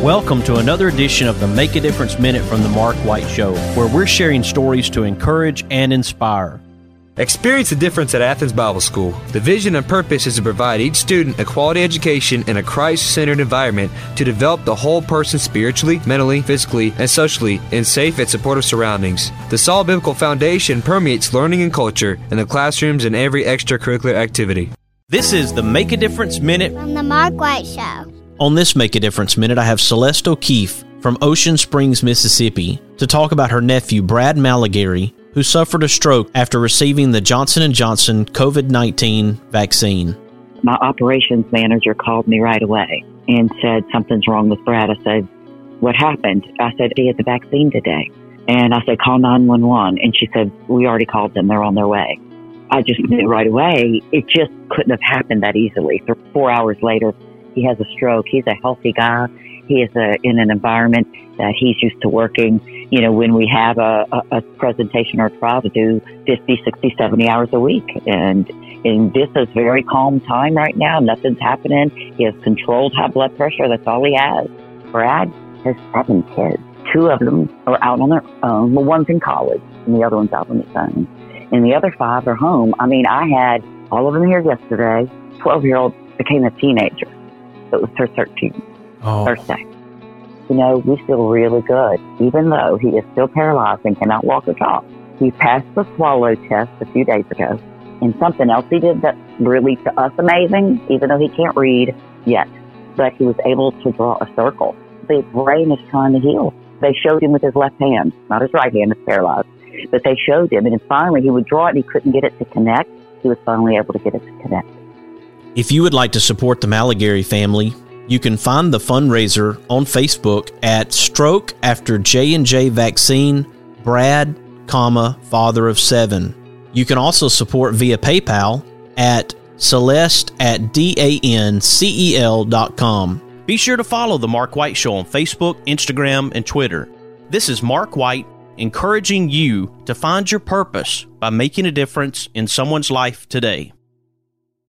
Welcome to another edition of the Make a Difference Minute from the Mark White Show, where we're sharing stories to encourage and inspire. Experience the difference at Athens Bible School. The vision and purpose is to provide each student a quality education in a Christ-centered environment to develop the whole person spiritually, mentally, physically, and socially in safe and supportive surroundings. The solid biblical foundation permeates learning and culture in the classrooms and every extracurricular activity. This is the Make a Difference Minute from the Mark White Show. On this Make a Difference Minute, I have Celeste O'Keefe from Ocean Springs, Mississippi, to talk about her nephew, Brad Malagary, who suffered a stroke after receiving the Johnson & Johnson COVID-19 vaccine. My operations manager called me right away and said, something's wrong with Brad. I said, what happened? I said, he had the vaccine today. And I said, call 911. And she said, we already called them. They're on their way. I just knew right away. It just couldn't have happened that easily. 4 hours later, he has a stroke. He's a healthy guy. He is in an environment that he's used to working. You know, when we have a presentation or a trial to do 50, 60, 70 hours a week. And this is very calm time right now. Nothing's happening. He has controlled high blood pressure. That's all he has. Brad has 7 kids. 2 of them are out on their own. Well, one's in college and the other one's out on his own. And the other 5 are home. I mean, I had all of them here yesterday. 12-year-old became a teenager. It was her 13th birthday. You know, we feel really good, even though he is still paralyzed and cannot walk or talk. He passed the swallow test a few days ago. And something else he did that's really, to us, amazing, even though he can't read yet. But he was able to draw a circle. The brain is trying to heal. They showed him with his left hand, not his right hand, it's paralyzed. But they showed him, and then finally he would draw it and he couldn't get it to connect. He was finally able to get it to connect. If you would like to support the Malagary family, you can find the fundraiser on Facebook at Stroke After J&J Vaccine, Brad, father of 7. You can also support via PayPal at celeste@dancel.com. Be sure to follow The Mark White Show on Facebook, Instagram, and Twitter. This is Mark White, encouraging you to find your purpose by making a difference in someone's life today.